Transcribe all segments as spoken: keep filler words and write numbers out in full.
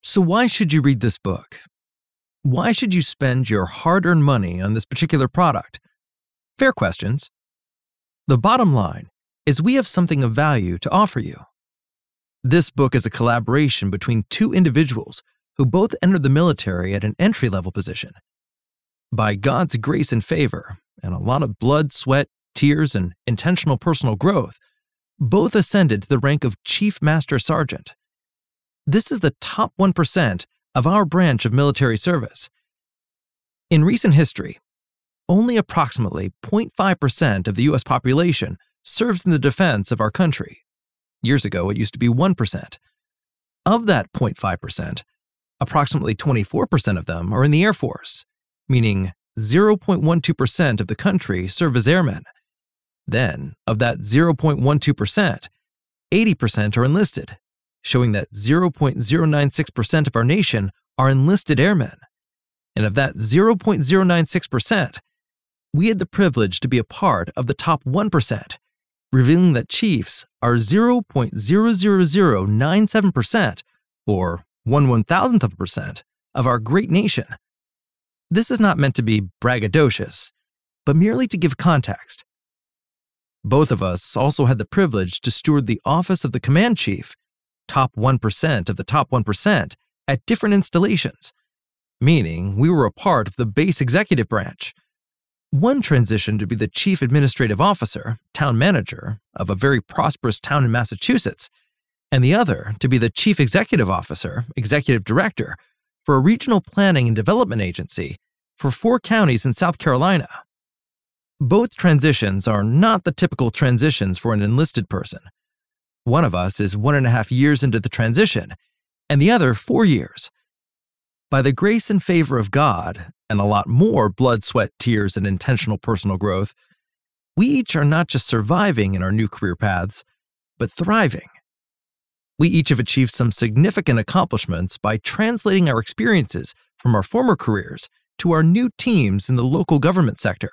So why should you read this book? Why should you spend your hard-earned money on this particular product? Fair questions. The bottom line is we have something of value to offer you. This book is a collaboration between two individuals who both entered the military at an entry-level position. By God's grace and favor, and a lot of blood, sweat, tears, and intentional personal growth, both ascended to the rank of Chief Master Sergeant. This is the top one percent of our branch of military service. In recent history, only approximately zero point five percent of the U S population serves in the defense of our country. Years ago, it used to be one percent. Of that zero point five percent, approximately twenty-four percent of them are in the Air Force, meaning zero point one two percent of the country serve as airmen. Then, of that zero point one two percent, eighty percent are enlisted, showing that zero point zero nine six percent of our nation are enlisted airmen. And of that zero point zero nine six percent, we had the privilege to be a part of the top one percent, revealing that chiefs are zero point zero zero zero nine seven percent, or one one thousandth of a percent, of our great nation. This is not meant to be braggadocious, but merely to give context. Both of us also had the privilege to steward the office of the command chief, top one percent of the top one percent, at different installations, meaning we were a part of the base executive branch. One transitioned to be the chief administrative officer, town manager, of a very prosperous town in Massachusetts, and the other to be the chief executive officer, executive director, for a regional planning and development agency for four counties in South Carolina. Both transitions are not the typical transitions for an enlisted person. One of us is one and a half years into the transition, and the other four years. By the grace and favor of God, and a lot more blood, sweat, tears, and intentional personal growth, we each are not just surviving in our new career paths, but thriving. We each have achieved some significant accomplishments by translating our experiences from our former careers to our new teams in the local government sector.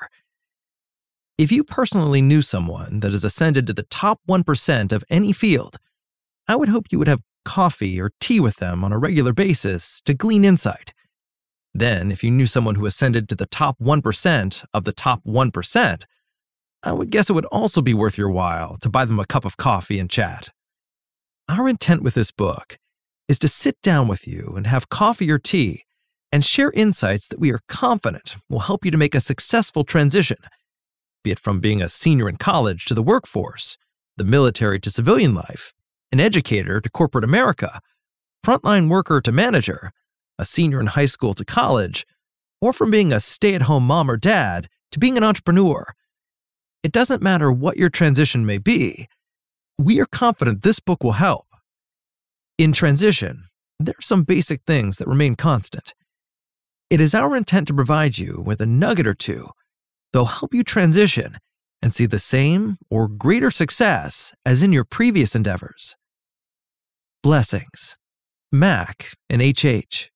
If you personally knew someone that has ascended to the top one percent of any field, I would hope you would have coffee or tea with them on a regular basis to glean insight. Then, if you knew someone who ascended to the top one percent of the top one percent, I would guess it would also be worth your while to buy them a cup of coffee and chat. Our intent with this book is to sit down with you and have coffee or tea and share insights that we are confident will help you to make a successful transition, be it from being a senior in college to the workforce, the military to civilian life, an educator to corporate America, frontline worker to manager, a senior in high school to college, or from being a stay-at-home mom or dad to being an entrepreneur. It doesn't matter what your transition may be. We are confident this book will help. In transition, there are some basic things that remain constant. It is our intent to provide you with a nugget or two that'll help you transition and see the same or greater success as in your previous endeavors. Blessings, Mac and H H.